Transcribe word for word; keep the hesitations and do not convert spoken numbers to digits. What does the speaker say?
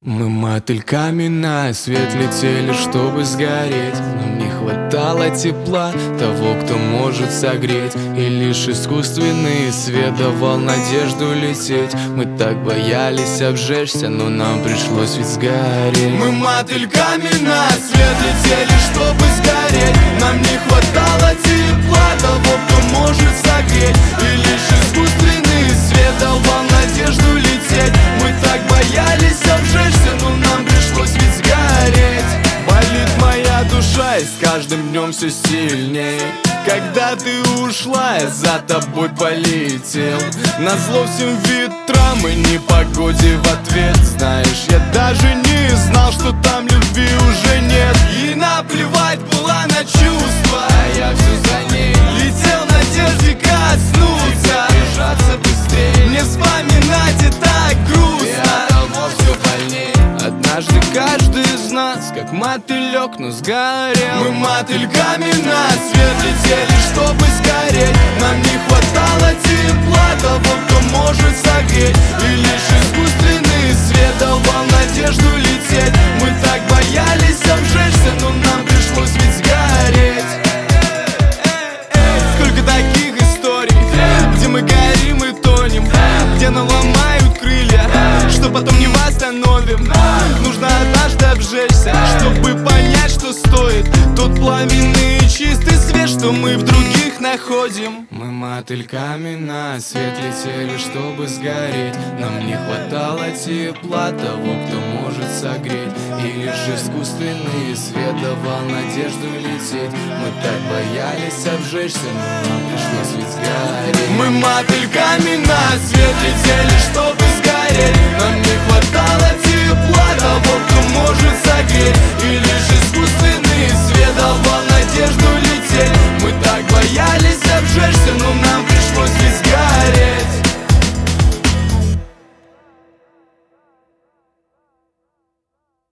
Мы мотыльками на свет летели, чтобы сгореть. Нам не хватало тепла, того, кто может согреть. И лишь искусственный свет давал надежду лететь. Мы так боялись обжечься, но нам пришлось ведь сгореть. Мы мотыльками на свет летели, чтобы сгореть. Нам не хватало тепла, того, кто может согреть. И лишь искусственный свет давал надежду лететь. Мы так боялись обжечься, но нам пришлось ведь сгореть. Болит моя душа, и с каждым днем все сильней. Когда ты ушла, я за тобой полетел. Назло всем ветрам и непогоде в ответ. Знаешь, я даже не знал, что там любви уже нет. И наплевать была на чувства, а я все за ней летел в надежде коснуться, бежаться быстрее. Не вспоминать и так грустно, и от того все больней. Однажды каждый из нас, как мотылек, но сгорел. Мы мотыльками на свет летели, чтобы сгореть. Нам не хватало тепла, того, кто может согреть. И лишь искусственный свет давал надежду лететь. Мы так боялись обжечься, но нам пришлось ведь сгореть. Сколько таких историй, где мы горим и тонем, где нам ломают крылья, что потом не восстановим. Нужно однажды обжечься, чтобы понять, что стоит тот пламенный и чистый свет, что мы в других находим. Мы мотыльками на свет летели, чтобы сгореть. Нам не хватало тепла, того, кто может согреть. И лишь искусственный свет давал надежду лететь. Мы так боялись обжечься, но нам пришлось ведь сгореть. Мы мотыльками на свет летели, чтобы сгореть. Нам не хватало тепла,